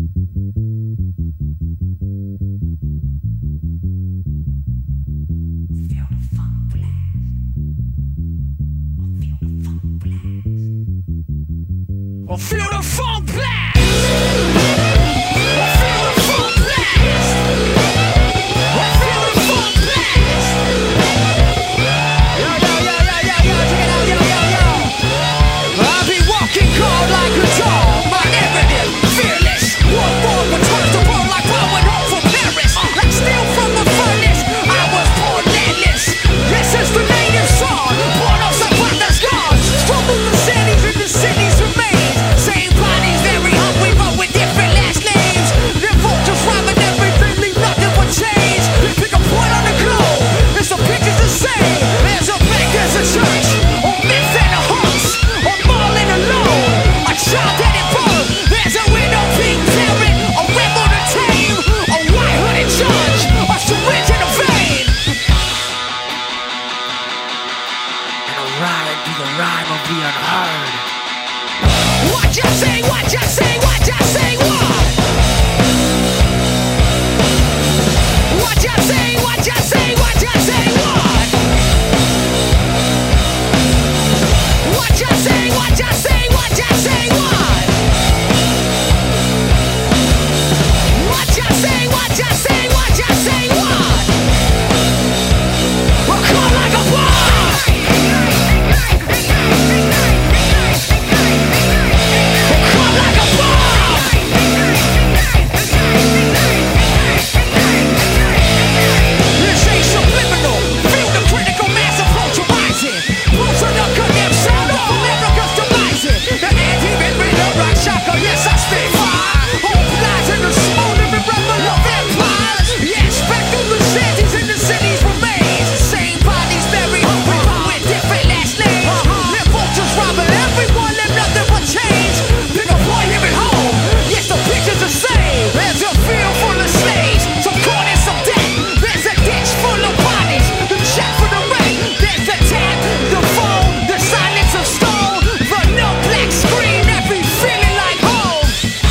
I feel the funk blast. I feel the funk blast. I feel the funk blast. Yo, yo, yo, yo, yo, yo, check it out, yo, yo, yo. I be walking cold like a dog, my evident, fearless. One born returns to born like I went home from Paris. Like steel from the furnace, I was born landless. This is the native song, born of some the scars. Struggle the cities and the cities remain. Same bodies, very hungry, but with different last names. They're vultures robbing everything, leave nothing but change. Pick a point on the globe, it's the pictures the same. There's a bank, there's a church, or myth and a hearse, or mall and a loan, a child that it birth. There's a widow, pink parent, a rebel to tame, a white-hooded judge, a syringe in a vein. And a ride be the rhyme of the unheard. What you say, what you say, what you say, what? What you say, what you say, what you say, what? What you say, what you say, what you say, what? What you say, what you say, what you say, what? We'll come like a bomb. Like a bomb! This ain't subliminal. Feel the critical mass approach arising. Roots of the condemned sound of America's demising. The anti-man with a rock shocker, yes I stay fire. Hope lies in the smoldering rebel of empires. Yes, back through the shanties and the cities remains. Same bodies very hungry, but with different last names. Their vultures robbing everyone, and nothing but change. Pick a boy here at home. Yes, the picture's the same. There's a field full of slaves, some corn and some debt. There's a ditch full of bodies, the check for the rent. There's the tap, the phone, the silence of stone, the no black screen that be feeling like home.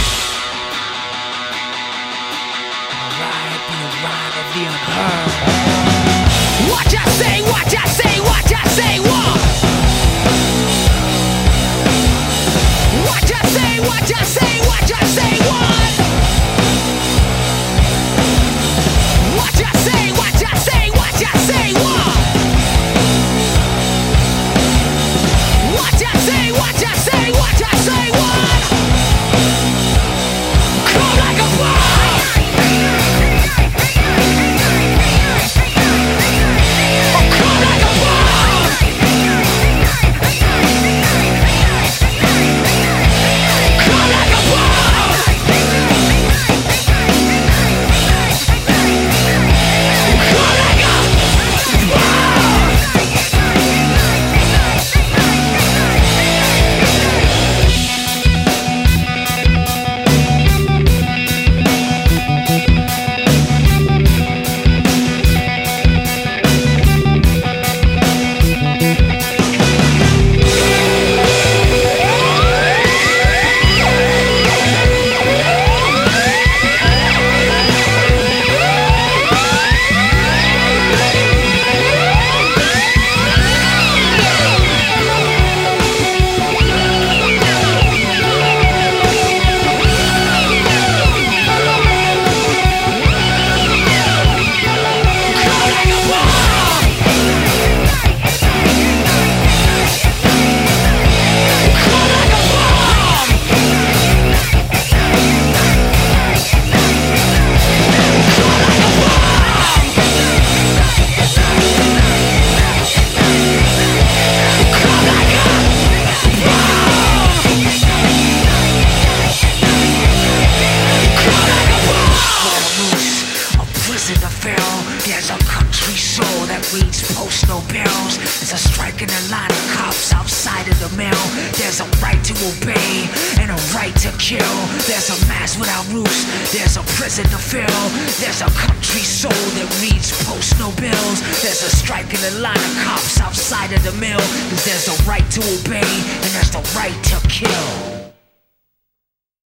Alright, be a rhyme of the unheard. What you say, what you say, what you say, what? What you say, what you say, what you say, what? What you say, what you say, what you say, what? What you say, what you say, what you say, what? Come like a bomb! Come like a bomb! Come like a bomb! Come like a bomb! There's a country soul that reads postal barrels. There's a strike in the line of cops outside of the mail. There's a right to obey and a right to kill. There's a mass without roofs. There's a prison to fill. There's a country soul that reads postal bills. There's a strike in the line of cops outside of the mill. 'Cause there's a right to obey and there's the right to kill.